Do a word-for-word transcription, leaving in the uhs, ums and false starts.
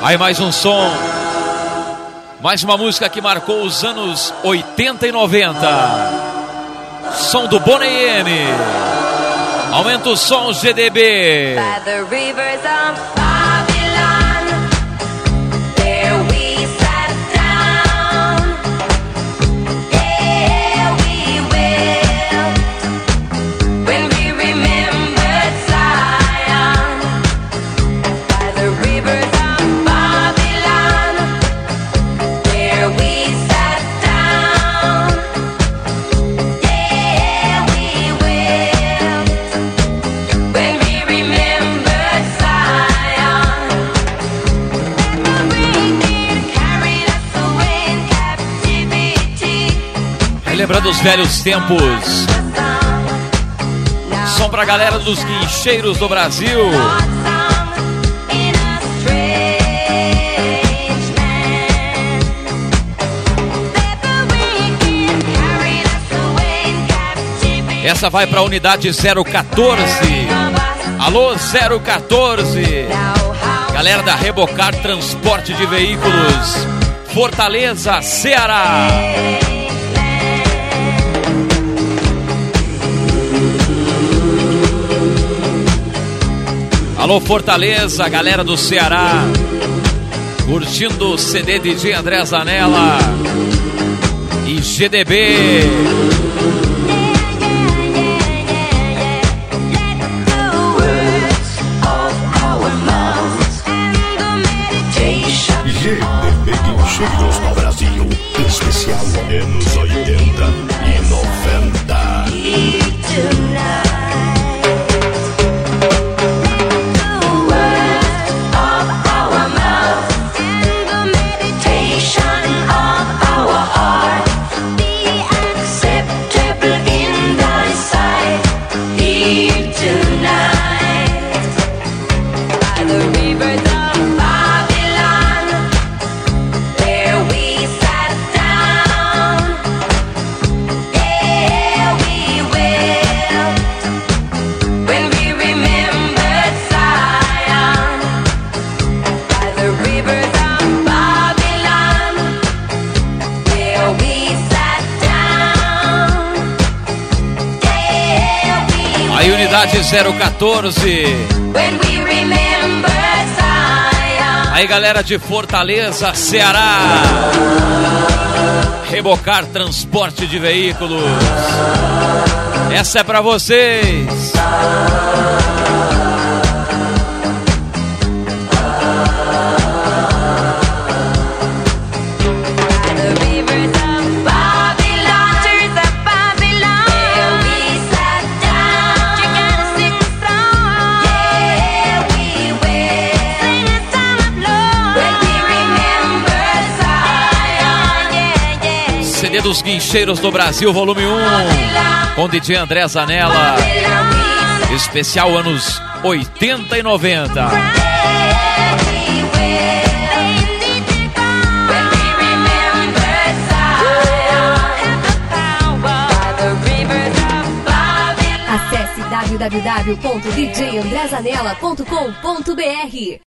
Aí mais um som, mais uma música que marcou os anos oitenta e noventa. Som do Boney M. Aumenta o som, G D B. By the rivers of Babylon, there we sat down. Yeah, we will, when we remembered Zion. By the rivers of Babylon, there we sat down. Yeah, we will, when we remembered Zion. The wicked carried us away in captivity. Relembrando os velhos tempos. Som pra galera dos guincheiros do Brasil. Essa vai pra unidade zero quatorze. Alô, zero quatorze. Galera da Rebocar Transporte de Veículos, Fortaleza, Ceará. Alô, Fortaleza, galera do Ceará, curtindo o C D D J André Zanella e G D B. G D B Guincheiros no Brasil, especial anos oitenta e noventa. Aí unidade zero quatorze. Aí galera de Fortaleza, Ceará, Rebocar Transporte de Veículos. Essa é pra vocês. C D dos Guincheiros do Brasil, volume um, com D J André Zanella, especial anos oitenta e noventa. Acesse w w w ponto d j andré zanella ponto com ponto b r.